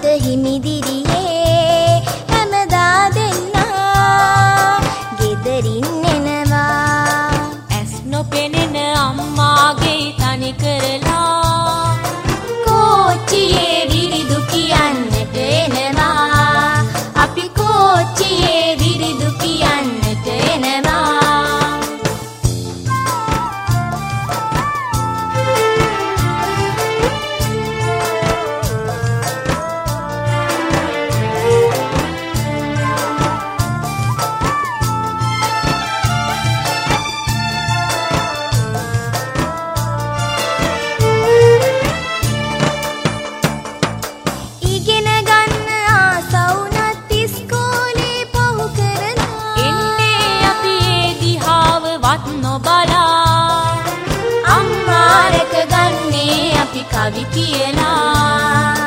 සාදුට හිමිදිරියේ හැමදා දෙන්නා ගෙදරින් එනවා. ඇස් නොපෙනෙන අම්මාගේ තනි කරලා කෝච්චියේ විරිදු කියන්නට එනවා. අපි කෝච්චියේ විරිදු කියන්නට එනවා. කවි කියලා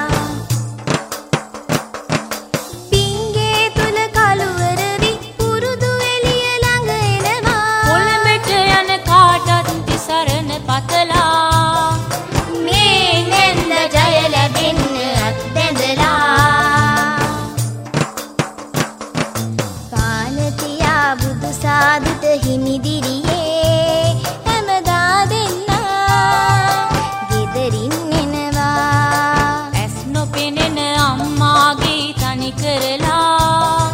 පිංගේ තුල කලවර වි පුරුදු එළිය ළඟ එනවා. කොළඹට යන කාටත් තිසරණ පතලා මේ නෙන්ද ජය ලැබෙන්න අත් බැඳලා. පාලතියා බුදු සාදුට හිමිදිරියේ හැමදා දෙන්නා ගෙදරින් එනවා. ඇස් නොපෙනෙන අම්මාගේ තනි කරලා